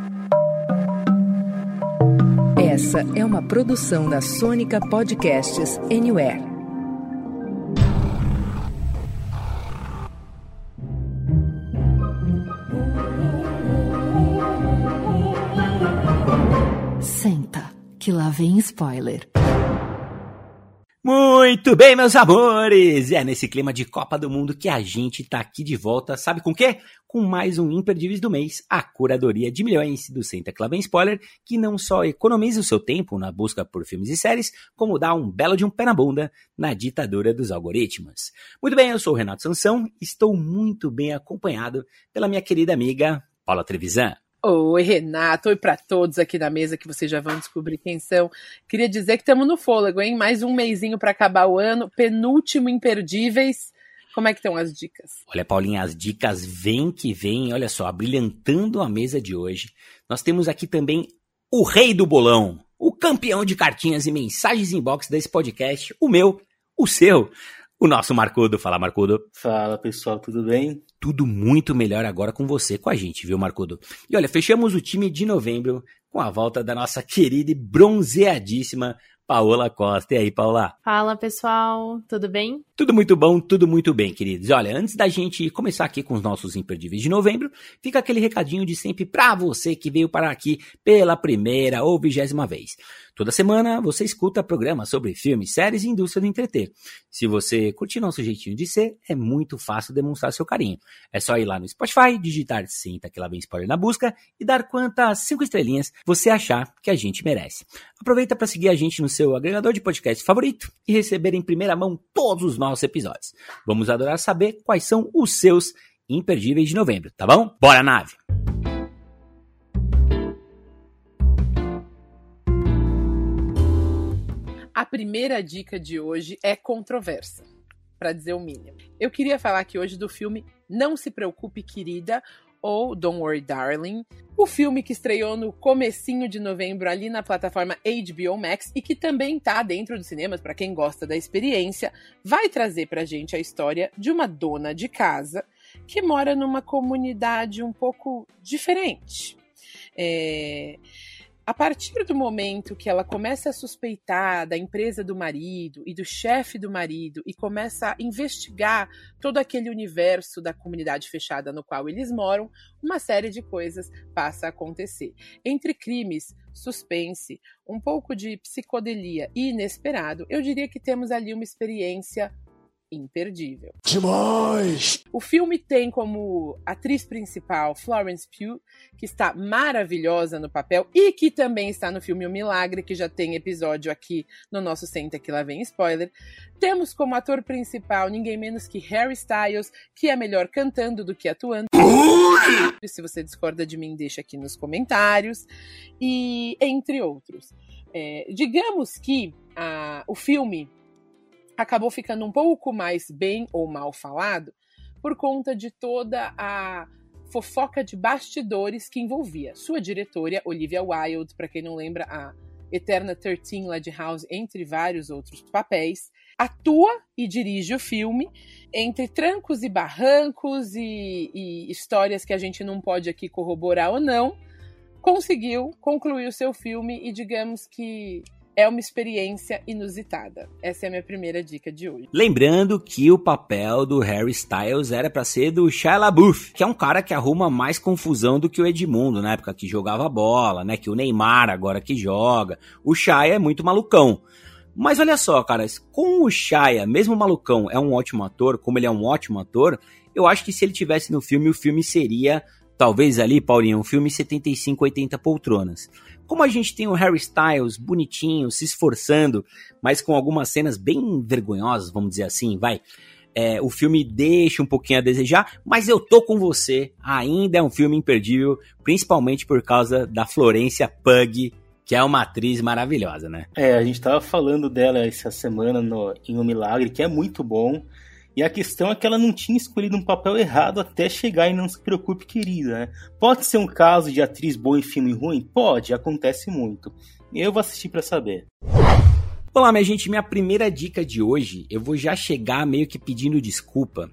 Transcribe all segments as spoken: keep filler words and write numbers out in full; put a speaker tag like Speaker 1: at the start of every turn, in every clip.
Speaker 1: Essa é uma produção da Sônica Podcasts Anywhere.
Speaker 2: Senta, que lá vem spoiler.
Speaker 3: Muito bem, meus amores! É nesse clima de Copa do Mundo que a gente tá aqui de volta, sabe com o quê? Com mais um Imperdíveis do Mês, a curadoria de milhões do Senta que lá vem spoiler, que não só economiza o seu tempo na busca por filmes e séries, como dá um belo de um pé na bunda na ditadura dos algoritmos. Muito bem, eu sou o Renato Sansão, estou muito bem acompanhado pela minha querida amiga Paula Trevisan.
Speaker 4: Oi, Renato. Oi para todos aqui na mesa que vocês já vão descobrir quem são. Queria dizer que estamos no fôlego, hein? Mais um mesinho para acabar o ano. Penúltimo Imperdíveis. Como é que estão as dicas?
Speaker 3: Olha, Paulinha, as dicas vêm que vêm. Olha só, abrilhantando a mesa de hoje. Nós temos aqui também o rei do bolão, o campeão de cartinhas e mensagens inbox desse podcast, o meu, o seu, o nosso Marcudo. Fala, Marcudo.
Speaker 5: Fala, pessoal, tudo bem?
Speaker 3: Tudo muito melhor agora com você, com a gente, viu, Marcudo? E olha, fechamos o time de novembro com a volta da nossa querida e bronzeadíssima Paola Costa. E aí, Paola?
Speaker 6: Fala, pessoal, tudo bem?
Speaker 3: Tudo muito bom, tudo muito bem, queridos. Olha, antes da gente começar aqui com os nossos imperdíveis de novembro, fica aquele recadinho de sempre pra você que veio parar aqui pela primeira ou vigésima vez. Toda semana você escuta programas sobre filmes, séries e indústria do entreter. Se você curtir nosso jeitinho de ser, é muito fácil demonstrar seu carinho. É só ir lá no Spotify, digitar Senta que lá vem spoiler na busca e dar quantas cinco estrelinhas você achar que a gente merece. Aproveita para seguir a gente no seu agregador de podcast favorito e receber em primeira mão todos os nossos episódios. Vamos adorar saber quais são os seus imperdíveis de novembro, tá bom? Bora, nave!
Speaker 4: A primeira dica de hoje é controversa, para dizer o mínimo. Eu queria falar aqui hoje do filme Não Se Preocupe, Querida, ou Don't Worry, Darling. O filme que estreou no comecinho de novembro ali na plataforma H B O Max e que também tá dentro dos cinemas, para quem gosta da experiência, vai trazer pra gente a história de uma dona de casa que mora numa comunidade um pouco diferente. É... A partir do momento que ela começa a suspeitar da empresa do marido e do chefe do marido e começa a investigar todo aquele universo da comunidade fechada no qual eles moram, uma série de coisas passa a acontecer. Entre crimes, suspense, um pouco de psicodelia e inesperado, eu diria que temos ali uma experiência imperdível.
Speaker 7: Demais!
Speaker 4: O filme tem como atriz principal Florence Pugh, que está maravilhosa no papel e que também está no filme O Milagre, que já tem episódio aqui no nosso Senta que lá vem spoiler. Temos como ator principal ninguém menos que Harry Styles, que é melhor cantando do que atuando. Se você discorda de mim, deixa aqui nos comentários. E entre outros. É, digamos que a, o filme acabou ficando um pouco mais bem ou mal falado por conta de toda a fofoca de bastidores que envolvia sua diretora, Olivia Wilde, para quem não lembra, a eterna treze lá de House, entre vários outros papéis, atua e dirige o filme entre trancos e barrancos e, e histórias que a gente não pode aqui corroborar ou não, conseguiu concluir o seu filme e digamos que é uma experiência inusitada. Essa é a minha primeira dica de hoje.
Speaker 3: Lembrando que o papel do Harry Styles era pra ser do Shia LaBeouf, que é um cara que arruma mais confusão do que o Edmundo, na época que jogava bola, né? Que o Neymar agora que joga. O Shia é muito malucão. Mas olha só, cara, com o Shia, mesmo malucão, é um ótimo ator, como ele é um ótimo ator, eu acho que se ele tivesse no filme, o filme seria, talvez ali, Paulinho, um filme setenta e cinco, oitenta poltronas. Como a gente tem o Harry Styles bonitinho, se esforçando, mas com algumas cenas bem vergonhosas, vamos dizer assim, vai. É, o filme deixa um pouquinho a desejar, mas eu tô com você, ainda é um filme imperdível, principalmente por causa da Florência Pugh, que é uma atriz maravilhosa, né?
Speaker 5: É, a gente tava falando dela essa semana no, em O Milagre, que é muito bom. E a questão é que ela não tinha escolhido um papel errado até chegar em Não Se Preocupe, Querida, né? Pode ser um caso de atriz boa em filme ruim? Pode, acontece muito. Eu vou assistir pra saber.
Speaker 3: Olá, minha gente, minha primeira dica de hoje, eu vou já chegar meio que pedindo desculpa,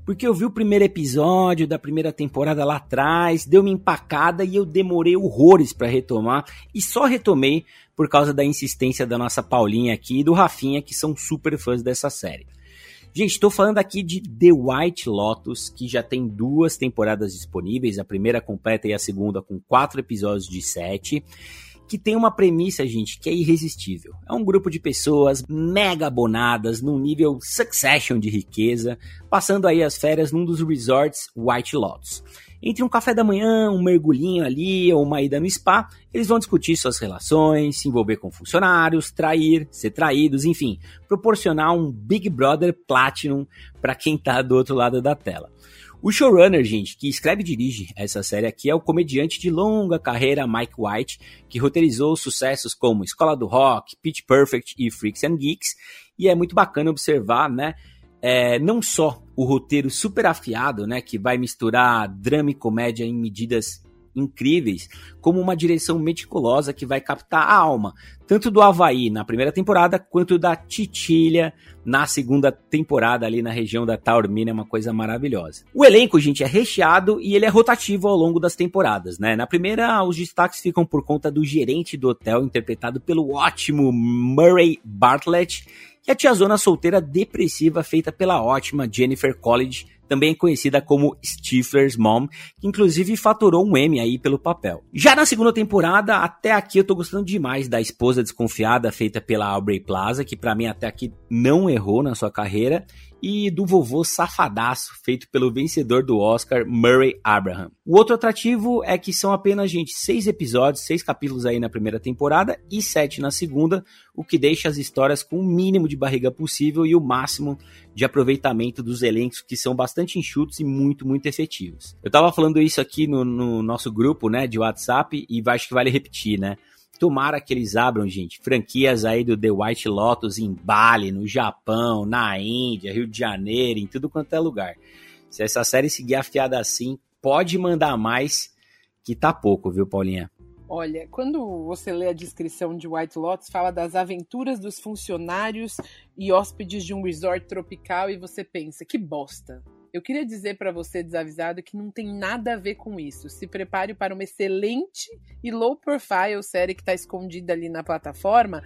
Speaker 3: Porque eu vi o primeiro episódio da primeira temporada lá atrás, deu uma empacada e eu demorei horrores pra retomar. E só retomei por causa da insistência da nossa Paulinha aqui e do Rafinha, que são super fãs dessa série. Gente, estou falando aqui de The White Lotus, que já tem duas temporadas disponíveis, a primeira completa e a segunda com quatro episódios de sete, que tem uma premissa, gente, que é irresistível. É um grupo de pessoas mega abonadas, num nível Succession de riqueza, passando aí as férias num dos resorts White Lotus. Entre um café da manhã, um mergulhinho ali ou uma ida no spa, eles vão discutir suas relações, se envolver com funcionários, trair, ser traídos, enfim, proporcionar um Big Brother Platinum para quem tá do outro lado da tela. O showrunner, gente, que escreve e dirige essa série aqui é o comediante de longa carreira Mike White, que roteirizou sucessos como Escola do Rock, Pitch Perfect e Freaks and Geeks, e é muito bacana observar, né, é, não só o roteiro super afiado, né, que vai misturar drama e comédia em medidas incríveis, como uma direção meticulosa que vai captar a alma, tanto do Havaí na primeira temporada, quanto da Titília na segunda temporada ali na região da Taormina, é uma coisa maravilhosa. O elenco, gente, é recheado e ele é rotativo ao longo das temporadas, né? Na primeira, os destaques ficam por conta do gerente do hotel, interpretado pelo ótimo Murray Bartlett, e a tiazona solteira depressiva feita pela ótima Jennifer Coolidge, também conhecida como Stifler's Mom, que inclusive faturou um Emmy aí pelo papel. Já na segunda temporada, até aqui eu tô gostando demais da esposa desconfiada feita pela Aubrey Plaza, que pra mim até aqui não errou na sua carreira, e do vovô safadaço, feito pelo vencedor do Oscar, Murray Abraham. O outro atrativo é que são apenas, gente, seis episódios, seis capítulos aí na primeira temporada e sete na segunda, o que deixa as histórias com o mínimo de barriga possível e o máximo de aproveitamento dos elencos, que são bastante enxutos e muito, muito efetivos. Eu tava falando isso aqui no, no nosso grupo, né, de WhatsApp, e acho que vale repetir, né? Tomara que eles abram, gente, franquias aí do The White Lotus em Bali, no Japão, na Índia, Rio de Janeiro, em tudo quanto é lugar. Se essa série seguir afiada assim, pode mandar mais, que tá pouco, viu, Paulinha?
Speaker 4: Olha, quando você lê a descrição de White Lotus, fala das aventuras dos funcionários e hóspedes de um resort tropical e você pensa, que bosta. Eu queria dizer para você, desavisado, que não tem nada a ver com isso. Se prepare para uma excelente e low profile série que está escondida ali na plataforma,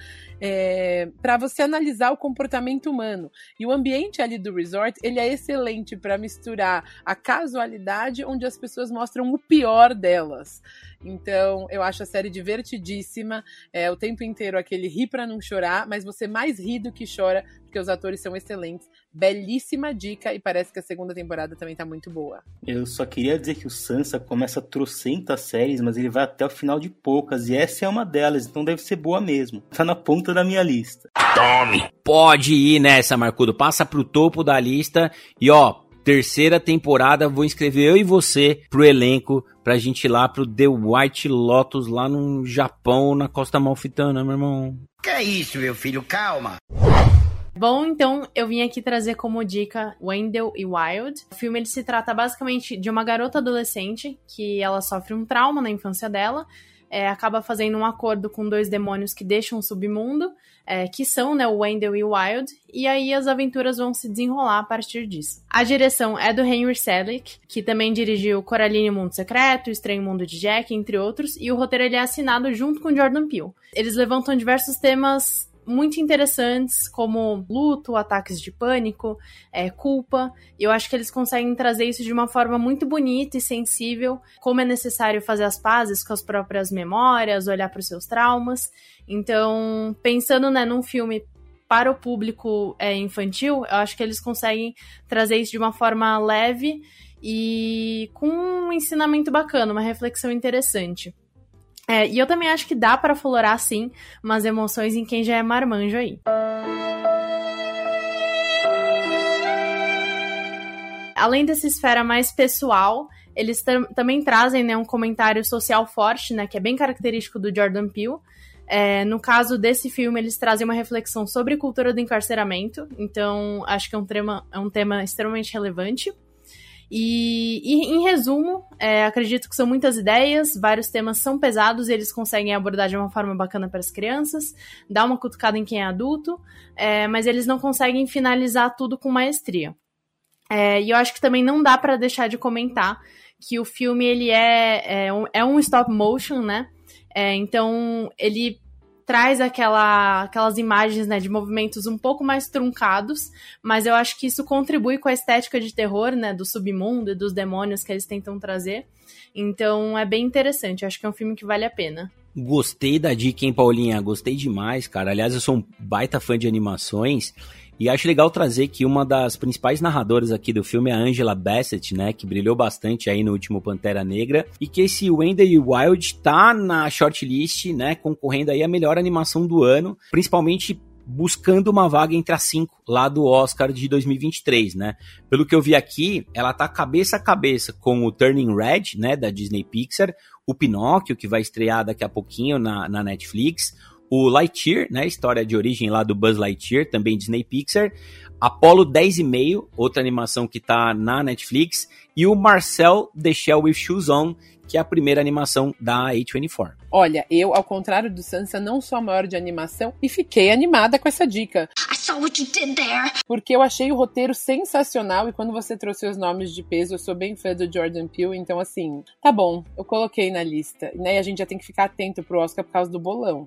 Speaker 4: é, para você analisar o comportamento humano. E o ambiente ali do resort, ele é excelente para misturar a casualidade, onde as pessoas mostram o pior delas. Então, eu acho a série divertidíssima, é o tempo inteiro aquele ri pra não chorar, mas você mais ri do que chora, porque os atores são excelentes. Belíssima dica, e parece que a segunda temporada também tá muito boa.
Speaker 5: Eu só queria dizer que o Sansa começa trocentas séries, mas ele vai até o final de poucas, e essa é uma delas, então deve ser boa mesmo. Tá na ponta da minha lista.
Speaker 3: Tome! Pode ir nessa, Marcudo, passa pro topo da lista, e ó, terceira temporada, vou inscrever eu e você pro elenco, pra gente ir lá pro The White Lotus, lá no Japão, na Costa Amalfitana, meu irmão.
Speaker 7: Que é isso, meu filho? Calma!
Speaker 6: Bom, então eu vim aqui trazer como dica Wendell e Wild. O filme ele se trata basicamente de uma garota adolescente que ela sofre um trauma na infância dela, é, acaba fazendo um acordo com dois demônios que deixam o submundo, é, que são, né, o Wendell e o Wild, e aí as aventuras vão se desenrolar a partir disso. A direção é do Henry Selick, que também dirigiu Coraline e o Mundo Secreto, O Estranho Mundo de Jack, entre outros, e o roteiro ele é assinado junto com Jordan Peele. Eles levantam diversos temas muito interessantes, como luto, ataques de pânico, é, culpa. Eu acho que eles conseguem trazer isso de uma forma muito bonita e sensível, como é necessário fazer as pazes com as próprias memórias, olhar para os seus traumas. Então, pensando, né, num filme para o público é, infantil, eu acho que eles conseguem trazer isso de uma forma leve e com um ensinamento bacana, uma reflexão interessante. É, e eu também acho que dá pra aflorar, sim, umas emoções em quem já é marmanjo aí. Além dessa esfera mais pessoal, eles tam- também trazem, né, um comentário social forte, né, que é bem característico do Jordan Peele. É, no caso desse filme, eles trazem uma reflexão sobre cultura do encarceramento, então acho que é um tema, é um tema extremamente relevante. E, e em resumo, é, acredito que são muitas ideias, vários temas são pesados e eles conseguem abordar de uma forma bacana para as crianças, dar uma cutucada em quem é adulto, é, mas eles não conseguem finalizar tudo com maestria. É, e eu acho que também não dá pra deixar de comentar que o filme, ele é, é, um, é um stop motion, né? É, então, ele traz aquela, aquelas imagens, né, de movimentos um pouco mais truncados, mas eu acho que isso contribui com a estética de terror, né, do submundo e dos demônios que eles tentam trazer. Então, é bem interessante. Eu acho que é um filme que vale a pena.
Speaker 3: Gostei da dica, hein, Paulinha? Gostei demais, cara. Aliás, eu sou um baita fã de animações. E acho legal trazer que uma das principais narradoras aqui do filme é a Angela Bassett, né, que brilhou bastante aí no último Pantera Negra, e que esse Wendell Wild tá na shortlist, né, concorrendo aí a melhor animação do ano, principalmente buscando uma vaga entre as cinco lá do Oscar de dois mil e vinte e três, né. Pelo que eu vi aqui, ela tá cabeça a cabeça com o Turning Red, né, da Disney Pixar, o Pinóquio, que vai estrear daqui a pouquinho na, na Netflix, o Lightyear, né, história de origem lá do Buzz Lightyear, também Disney Pixar, Apollo dez e meio, outra animação que tá na Netflix, e o Marcel The Shell with Shoes On, que é a primeira animação da A vinte e quatro.
Speaker 4: Olha, eu, ao contrário do Sansa, não sou a maior de animação e fiquei animada com essa dica.
Speaker 8: I saw what you did there.
Speaker 4: Porque eu achei o roteiro sensacional e quando você trouxe os nomes de peso, eu sou bem fã do Jordan Peele, então assim, tá bom, eu coloquei na lista. Né? E a gente já tem que ficar atento pro Oscar por causa do bolão.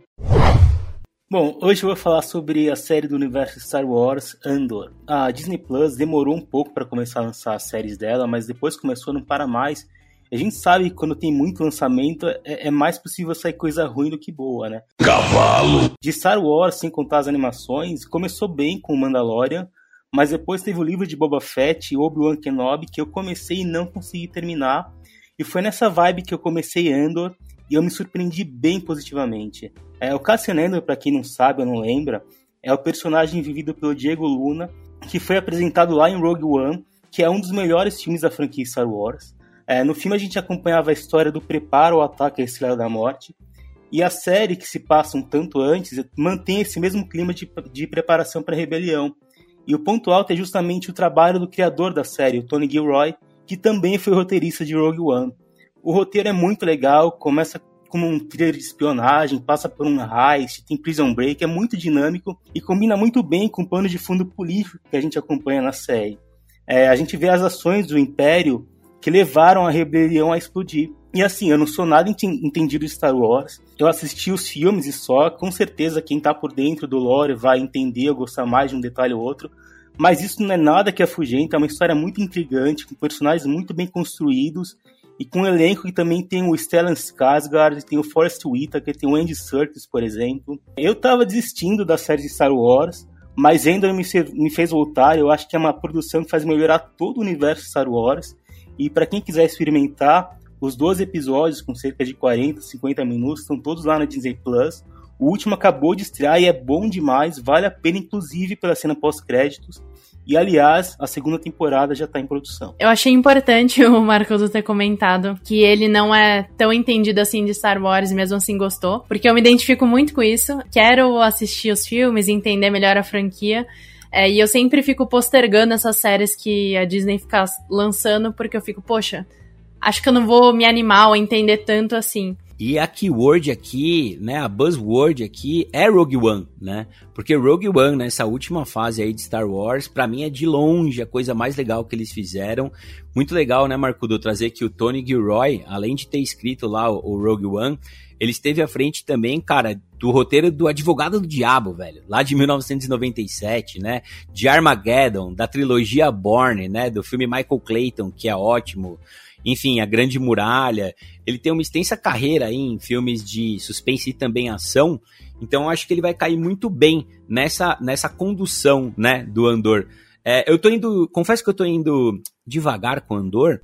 Speaker 5: Bom, hoje eu vou falar sobre a série do universo Star Wars, Andor. A Disney Plus demorou um pouco para começar a lançar as séries dela, mas depois começou a não parar mais. A gente sabe que quando tem muito lançamento, é, é mais possível sair coisa ruim do que boa, né?
Speaker 9: Cavalo!
Speaker 5: De Star Wars, sem contar as animações, começou bem com o Mandalorian, mas depois teve o livro de Boba Fett e Obi-Wan Kenobi, que eu comecei e não consegui terminar. E foi nessa vibe que eu comecei Andor, e eu me surpreendi bem positivamente. É, o Cassian Andor, para quem não sabe ou não lembra, é o personagem vivido pelo Diego Luna, que foi apresentado lá em Rogue One, que é um dos melhores filmes da franquia Star Wars. É, no filme a gente acompanhava a história do preparo ao ataque à Estrela da Morte, e a série, que se passa um tanto antes, mantém esse mesmo clima de, de preparação para a rebelião. E o ponto alto é justamente o trabalho do criador da série, o Tony Gilroy, que também foi roteirista de Rogue One. O roteiro é muito legal, começa como um thriller de espionagem, passa por um heist, tem Prison Break, é muito dinâmico e combina muito bem com o pano de fundo político que a gente acompanha na série. É, a gente vê as ações do Império que levaram a rebelião a explodir. E assim, eu não sou nada entendido de Star Wars, eu assisti os filmes e só, com certeza quem tá por dentro do lore vai entender ou gostar mais de um detalhe ou outro, mas isso não é nada que afugenta, é uma história muito intrigante, com personagens muito bem construídos, e com um elenco que também tem o Stellan Skarsgård, tem o Forrest Whitaker, tem o Andy Serkis, por exemplo. Eu tava desistindo da série de Star Wars, mas ainda me, me fez voltar. Eu acho que é uma produção que faz melhorar todo o universo Star Wars. E para quem quiser experimentar, os doze episódios com cerca de quarenta, cinquenta minutos estão todos lá na Disney Plus. O último acabou de estrear e é bom demais, vale a pena inclusive pela cena pós-créditos. E, aliás, a segunda temporada já tá em produção.
Speaker 6: Eu achei importante o Marcos ter comentado que ele não é tão entendido assim de Star Wars e mesmo assim gostou, porque eu me identifico muito com isso. Quero assistir os filmes e entender melhor a franquia. É, e eu sempre fico postergando essas séries que a Disney fica lançando, porque eu fico, poxa, acho que eu não vou me animar ou entender tanto assim.
Speaker 3: E a keyword aqui, né, a buzzword aqui é Rogue One, né? Porque Rogue One, nessa última fase aí de Star Wars, pra mim é de longe a coisa mais legal que eles fizeram. Muito legal, né, Marcudo, trazer que o Tony Gilroy, além de ter escrito lá o, o Rogue One, ele esteve à frente também, cara, do roteiro do Advogado do Diabo, velho, lá de mil novecentos e noventa e sete, né? De Armageddon, da trilogia Bourne, né? Do filme Michael Clayton, que é ótimo. Enfim, A Grande Muralha. Ele tem uma extensa carreira aí em filmes de suspense e também ação. Então eu acho que ele vai cair muito bem nessa, nessa condução, né, do Andor. É, eu tô indo, confesso que eu tô indo devagar com o Andor,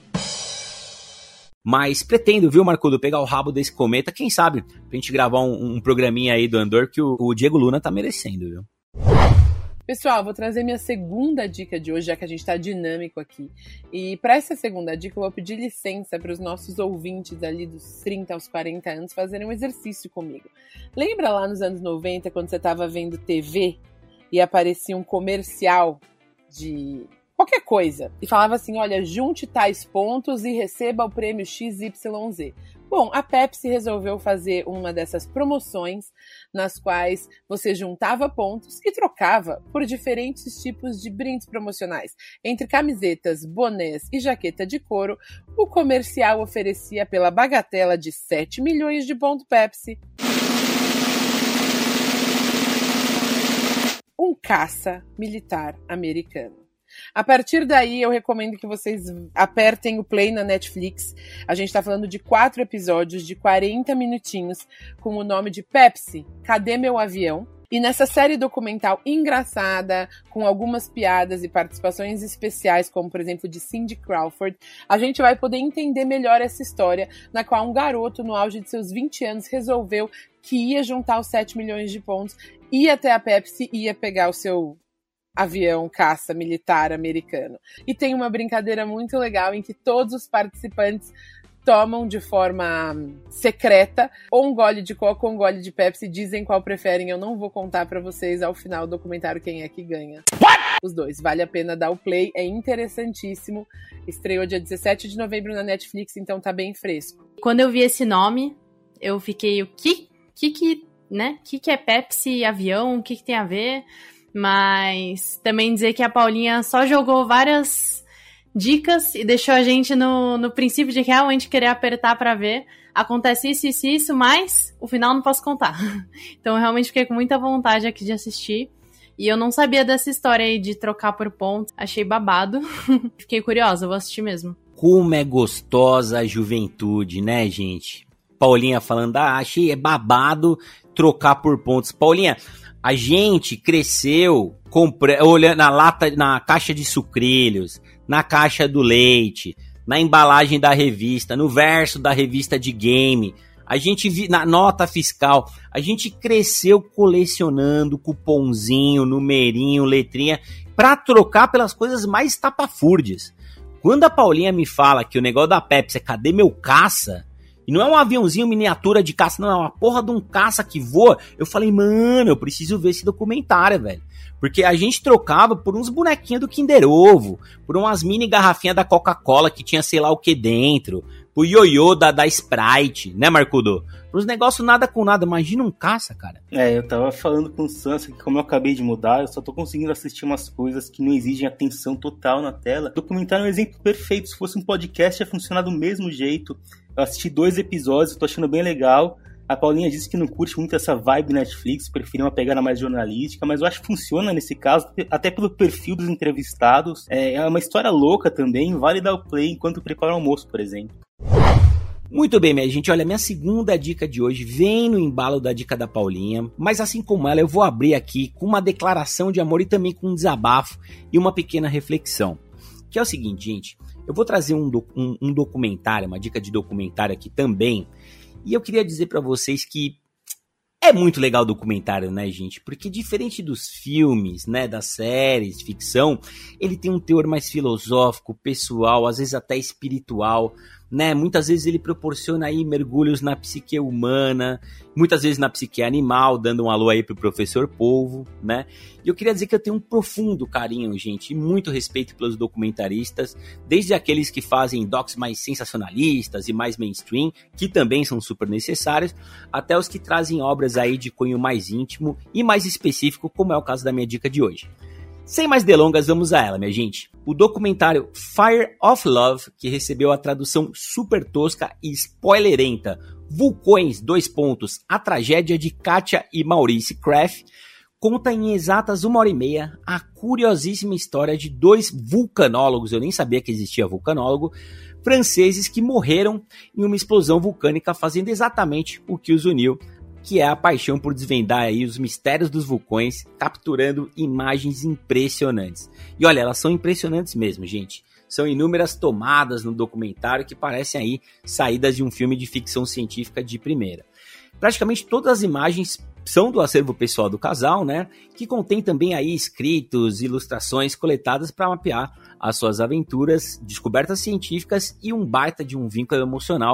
Speaker 3: mas pretendo, viu, Marcudo, pegar o rabo desse cometa, quem sabe, pra gente gravar um, um programinha aí do Andor que o, o Diego Luna tá merecendo, viu?
Speaker 4: Pessoal, vou trazer minha segunda dica de hoje, já que a gente tá dinâmico aqui. E para essa segunda dica, eu vou pedir licença para os nossos ouvintes ali dos trinta aos quarenta anos fazerem um exercício comigo. Lembra lá nos anos noventa, quando você tava vendo T V e aparecia um comercial de qualquer coisa e falava assim, olha, junte tais pontos e receba o prêmio X Y Z. Bom, a Pepsi resolveu fazer uma dessas promoções nas quais você juntava pontos e trocava por diferentes tipos de brindes promocionais. Entre camisetas, bonés e jaqueta de couro, o comercial oferecia pela bagatela de sete milhões de pontos Pepsi um caça militar americano. A partir daí, eu recomendo que vocês apertem o play na Netflix. A gente tá falando de quatro episódios de quarenta minutinhos com o nome de Pepsi, Cadê Meu Avião? E nessa série documental engraçada, com algumas piadas e participações especiais, como por exemplo de Cindy Crawford, a gente vai poder entender melhor essa história, na qual um garoto no auge de seus vinte anos resolveu que ia juntar os sete milhões de pontos, ia até a Pepsi e ia pegar o seu avião caça militar americano. E tem uma brincadeira muito legal em que todos os participantes tomam de forma secreta ou um gole de coca ou um gole de Pepsi, dizem qual preferem. Eu não vou contar pra vocês ao final do documentário quem é que ganha. What? Os dois. Vale a pena dar o play, é interessantíssimo. Estreou dia dezessete de novembro na Netflix, então tá bem fresco.
Speaker 6: Quando eu vi esse nome, eu fiquei, o que que, que né? que que é Pepsi avião? O que que tem a ver? Mas também dizer que a Paulinha só jogou várias dicas e deixou a gente no, no princípio de realmente querer apertar pra ver. Acontece isso, isso, isso, mas o final não posso contar. Então eu realmente fiquei com muita vontade aqui de assistir. E eu não sabia dessa história aí de trocar por pontos. Achei babado. Fiquei curiosa, vou assistir mesmo.
Speaker 3: Como é gostosa a juventude, né, gente? Paulinha falando, ah, achei é babado trocar por pontos. Paulinha, a gente cresceu compre... olhando na lata, na caixa de sucrilhos, na caixa do leite, na embalagem da revista, no verso da revista de game, a gente vi... na nota fiscal, a gente cresceu colecionando cupomzinho, numerinho, letrinha, pra trocar pelas coisas mais estapafúrdias. Quando a Paulinha me fala que o negócio da Pepsi é cadê meu caça? E não é um aviãozinho miniatura de caça, não, é uma porra de um caça que voa. Eu falei, mano, eu preciso ver esse documentário, velho. Porque a gente trocava por uns bonequinhos do Kinder Ovo, por umas mini garrafinhas da Coca-Cola que tinha sei lá o que dentro, por ioiô da, da Sprite, né, Marcudo? Por uns negócios nada com nada. Imagina um caça, cara.
Speaker 5: É, eu tava falando com o Sansa que como eu acabei de mudar, eu só tô conseguindo assistir umas coisas que não exigem atenção total na tela. O documentário é um exemplo perfeito. Se fosse um podcast, ia funcionar do mesmo jeito. Eu assisti dois episódios, tô achando bem legal. A Paulinha disse que não curte muito essa vibe Netflix, preferia uma pegada mais jornalística, mas eu acho que funciona nesse caso, até pelo perfil dos entrevistados. É uma história louca também, vale dar o play enquanto prepara o almoço, por exemplo.
Speaker 3: Muito bem, minha gente, olha, minha segunda dica de hoje vem no embalo da dica da Paulinha, mas assim como ela, eu vou abrir aqui com uma declaração de amor e também com um desabafo e uma pequena reflexão. Que é o seguinte, gente, eu vou trazer um, do, um, um documentário, uma dica de documentário aqui também, e eu queria dizer pra vocês que é muito legal o documentário, né, gente? Porque diferente dos filmes, né, das séries de ficção, ele tem um teor mais filosófico, pessoal, às vezes até espiritual, né? Muitas vezes ele proporciona aí mergulhos na psique humana, muitas vezes na psique animal, dando um alô aí pro professor Polvo, né? E eu queria dizer que eu tenho um profundo carinho, gente, e muito respeito pelos documentaristas, desde aqueles que fazem docs mais sensacionalistas e mais mainstream, que também são super necessários, até os que trazem obras aí de cunho mais íntimo e mais específico, como é o caso da minha dica de hoje. Sem mais delongas, vamos a ela, minha gente. O documentário Fire of Love, que recebeu a tradução super tosca e spoilerenta, Vulcões, dois pontos, a tragédia de Katia e Maurice Kraft, conta em exatas uma hora e meia a curiosíssima história de dois vulcanólogos, eu nem sabia que existia vulcanólogo, franceses que morreram em uma explosão vulcânica fazendo exatamente o que os uniu, que é a paixão por desvendar aí os mistérios dos vulcões, capturando imagens impressionantes. E olha, elas são impressionantes mesmo, gente. São inúmeras tomadas no documentário que parecem aí saídas de um filme de ficção científica de primeira. Praticamente todas as imagens são do acervo pessoal do casal, né? Que contém também aí escritos, ilustrações coletadas para mapear as suas aventuras, descobertas científicas e um baita de um vínculo emocional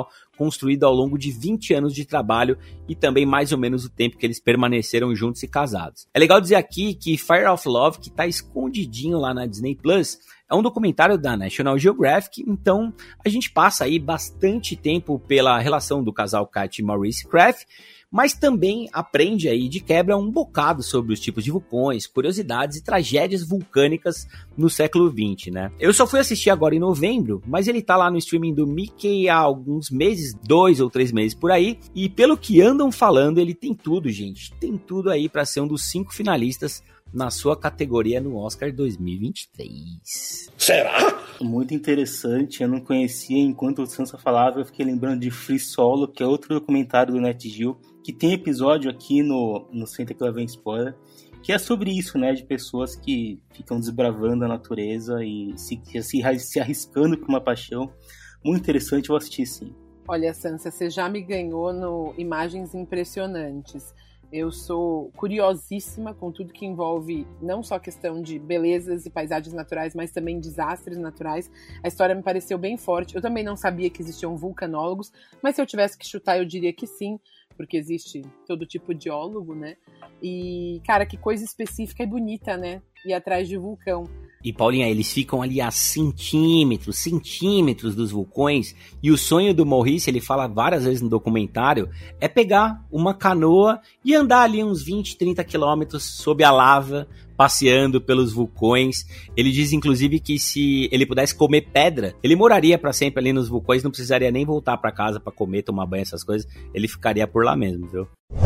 Speaker 3: construído ao longo de vinte anos de trabalho e também mais ou menos o tempo que eles permaneceram juntos e casados. É legal dizer aqui que Fire of Love, que tá escondidinho lá na Disney Plus, é um documentário da National Geographic, então a gente passa aí bastante tempo pela relação do casal Kat e Maurice Kraft, mas também aprende aí de quebra um bocado sobre os tipos de vulcões, curiosidades e tragédias vulcânicas no século vinte, né? Eu só fui assistir agora em novembro, mas ele tá lá no streaming do Mickey há alguns meses, dois ou três meses por aí, e pelo que andam falando, ele tem tudo, gente, tem tudo aí para ser um dos cinco finalistas na sua categoria no Oscar dois mil e vinte e três.
Speaker 5: Será? Muito interessante, eu não conhecia, enquanto o Sansa falava, eu fiquei lembrando de Free Solo, que é outro documentário do Nat Geo, que tem episódio aqui no, no Senta Que Lá Vem Spoiler, que é sobre isso, né, de pessoas que ficam desbravando a natureza e se, se, se arriscando por uma paixão. Muito interessante, eu assisti sim.
Speaker 4: Olha, Sansa, você já me ganhou no Imagens Impressionantes. Eu sou curiosíssima com tudo que envolve não só a questão de belezas e paisagens naturais, mas também desastres naturais. A história me pareceu bem forte. Eu também não sabia que existiam vulcanólogos, mas se eu tivesse que chutar, eu diria que sim, porque existe todo tipo de geólogo, né? E, cara, que coisa específica e bonita, né? Ir atrás de vulcão.
Speaker 3: E, Paulinha, eles ficam ali a centímetros, centímetros dos vulcões, e o sonho do Maurice, ele fala várias vezes no documentário, é pegar uma canoa e andar ali uns vinte, trinta quilômetros sob a lava, passeando pelos vulcões. Ele diz, inclusive, que se ele pudesse comer pedra, ele moraria para sempre ali nos vulcões, não precisaria nem voltar para casa para comer, tomar banho, essas coisas, ele ficaria por lá mesmo, viu?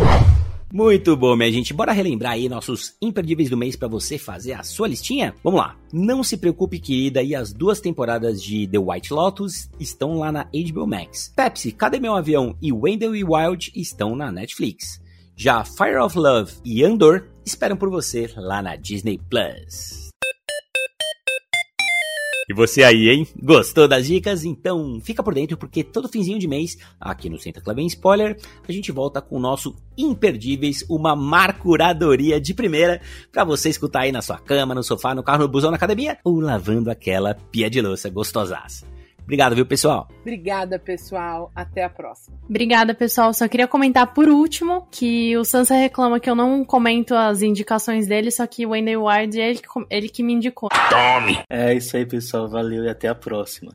Speaker 3: Muito bom, minha gente. Bora relembrar aí nossos imperdíveis do mês para você fazer a sua listinha? Vamos lá. Não se preocupe, querida, e as duas temporadas de The White Lotus estão lá na H B O Max. Pepsi, Cadê Meu Avião e Wendell e Wild estão na Netflix. Já Fire of Love e Andor esperam por você lá na Disney Plus. E você aí, hein? Gostou das dicas? Então fica por dentro, porque todo finzinho de mês, aqui no Senta Que Lá Vem Spoiler, a gente volta com o nosso Imperdíveis, uma marcuradoria de primeira, pra você escutar aí na sua cama, no sofá, no carro, no busão, na academia, ou lavando aquela pia de louça gostosaça. Obrigado, viu, pessoal?
Speaker 4: Obrigada, pessoal. Até a próxima.
Speaker 6: Obrigada, pessoal. Só queria comentar por último que o Sansa reclama que eu não comento as indicações dele, só que o Wendell Wild é ele, ele que me indicou.
Speaker 5: Tome! É isso aí, pessoal. Valeu e até a próxima.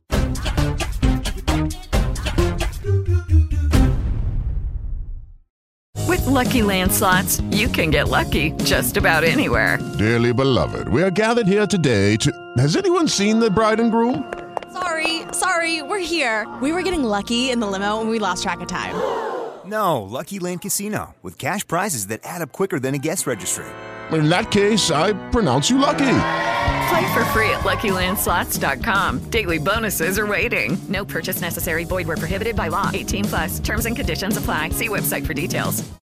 Speaker 8: With Lucky Land Slots, you can get lucky just about anywhere.
Speaker 9: Dearly beloved, we are gathered here today to... Has anyone seen the bride and groom?
Speaker 10: Sorry, sorry, we're here. We were getting lucky in the limo and we lost track of time.
Speaker 11: No, Lucky Land Casino, with cash prizes that add up quicker than a guest registry.
Speaker 9: In that case, I pronounce you lucky.
Speaker 8: Play for free at Lucky Land Slots dot com. Daily bonuses are waiting. No purchase necessary. Void where prohibited by law. eighteen plus. Terms and conditions apply. See website for details.